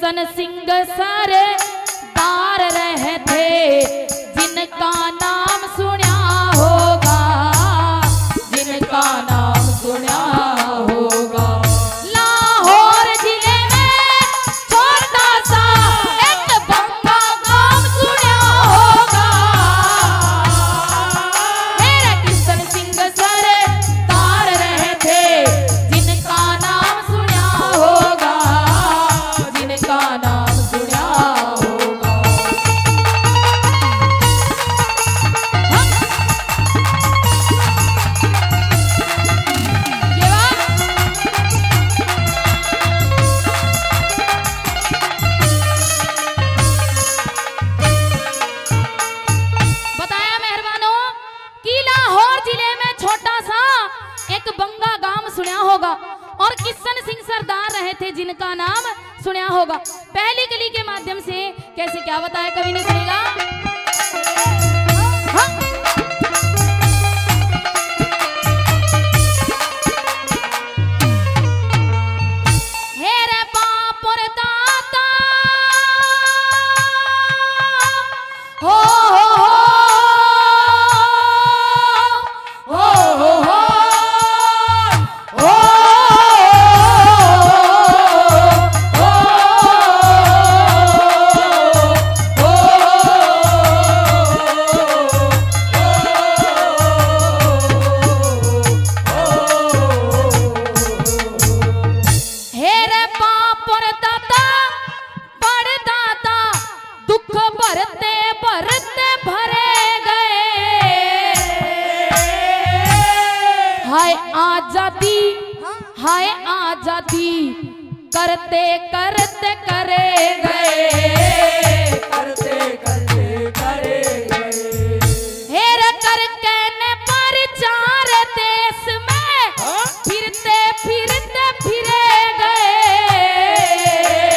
किशन सिंह सरदार रहे थे जिनका नाम सुना होगा, जिनका नाम सुना होगा। लाहौर जिले में छोटा सा एक बंगा गांव सुना होगा। मेरे किशन सिंह सरदार रहे थे जिनका नाम सुना होगा, जिनका नाम सुना होगा। ये बात बताया मेहरबानों कि लाहौर जिले में छोटा सा एक बंगा गांव सुना होगा और किशन सिंह सरदार रहे थे जिनका नाम सुना होगा। पहली कली के माध्यम से कैसे क्या बताया कवि ने, सुनेगा। हाँ। हेरे बाप और दादा हो हेरे बाप और दादा परदादा दुख भरते भरते भरे गए। हाय आजादी, हाय आजादी करते करते करे गए, करते करते करे गए। हेर करके ने प्रचार देश में फिरते फिरते फिरे गए।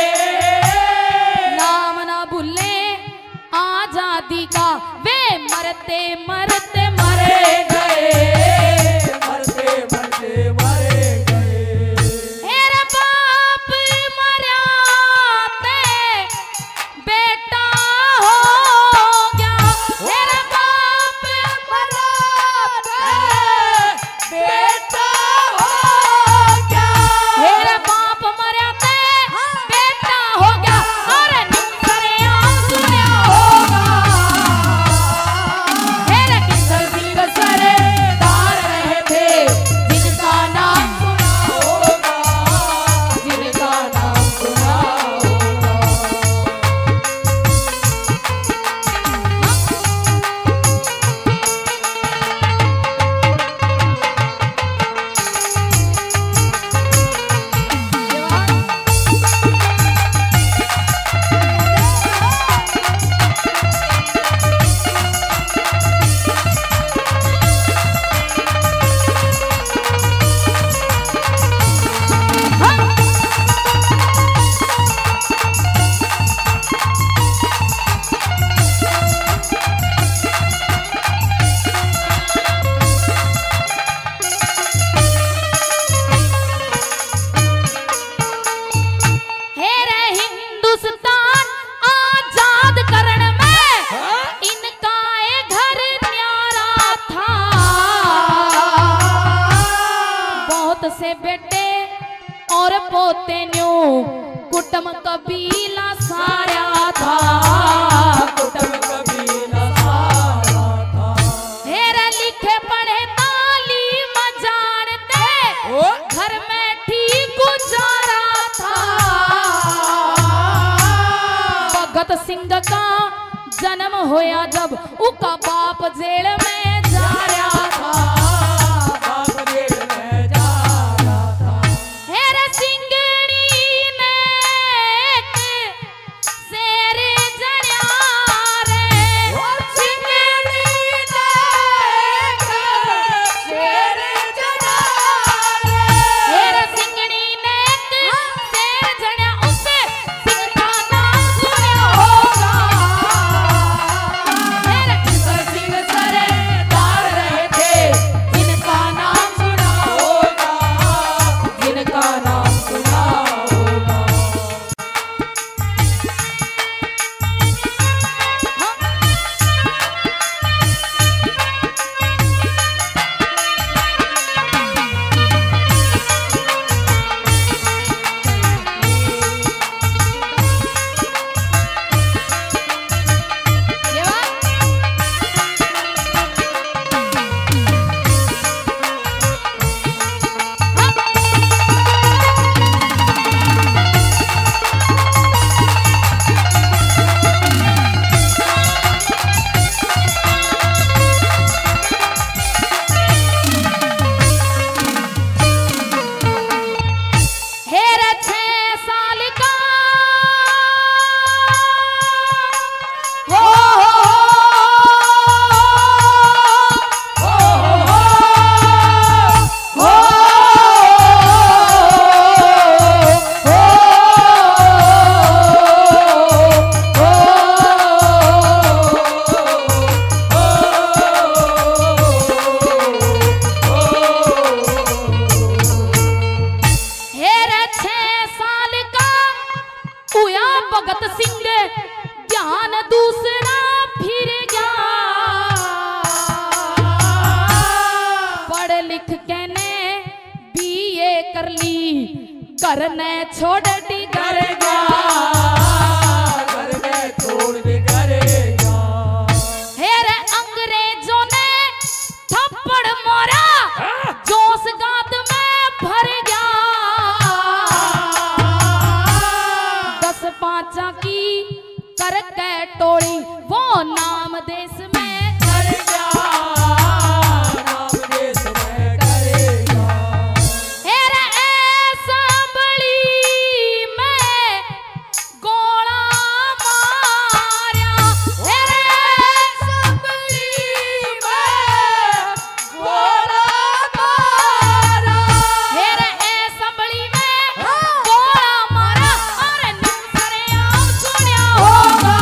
नाम ना भूले आजादी का वे मरते मरते मरे गए। मरते मरते मरे गए। हेरे बाप मराते बेटा हो गया। हेरे बाप मराते बेटा हो गया। हेरे बाप मराते बेटा हो गया। और निकरे आम सुना होगा। हेरे किशन सिंह सरदार रहे थे जिनका नाम सुना होगा, जिनका नाम सुना होगा। हेरे हिंदुस्तान आजाद करने में इनका एक घर न्यारा था। बहुत से बेटे और पोते न्यू कुटुंब कबीला सारा था। कुटुंब कबीला सारा था। हेरे लिखे पढ़े तालीम जानते घर में ठीक गुजारा था। भगत सिंह का जन्म होया जब उका बाप जेल में जा रहा था। बाप जेल में जा रहा था। हेरे सिंगड़ी ने एक शेर जड़ा रे। सिंगड़ी ने एक शेर जड़ा रे। हेरे सिंगड़ी ने एक शेर जड़ा उसे सिंह का नाम सुना होगा। हेरे किशन सिंह सरदार रहे करने छोड़ दी कर जा, करने छोड़ दी करेगा। हेरे अंग्रेजों ने थप्पड़ मारा, जोश गात में भर गया। 10 पांचा की करके टोली वो नाम देश में कर जा, नाम देश में करेगा। हेरे ऐसा बड़ी में गोला मारा, हेरे ऐसा बड़ी में गोला मारा, हेरे ऐसा बड़ी में गोला मारा। अरे नुसरे आम सुनिया होगा,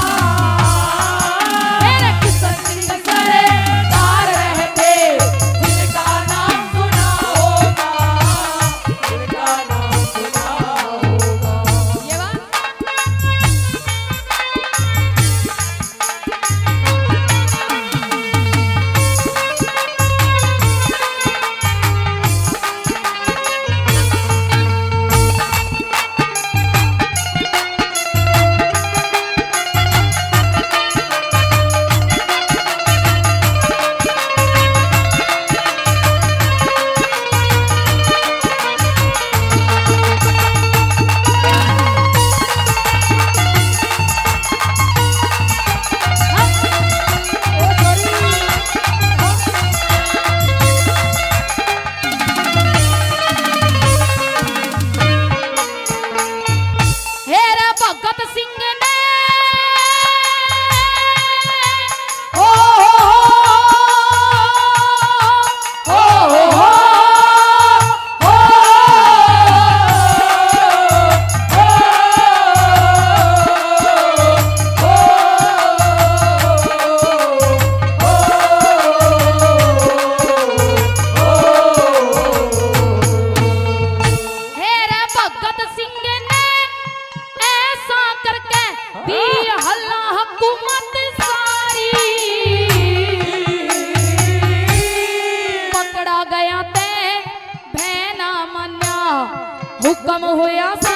हेरे किसन सिंह सरदार रहते, जिनका नाम सुना होगा, जिनका नाम सुना होगा। ये बात हेरे भगत सिंह ने ओ हेरे भगत सिंह ने ऐसा करके दी हल्ला हुकूमत सारी। पकड़ा गया ते भैना मन्या, हुक्म हुआ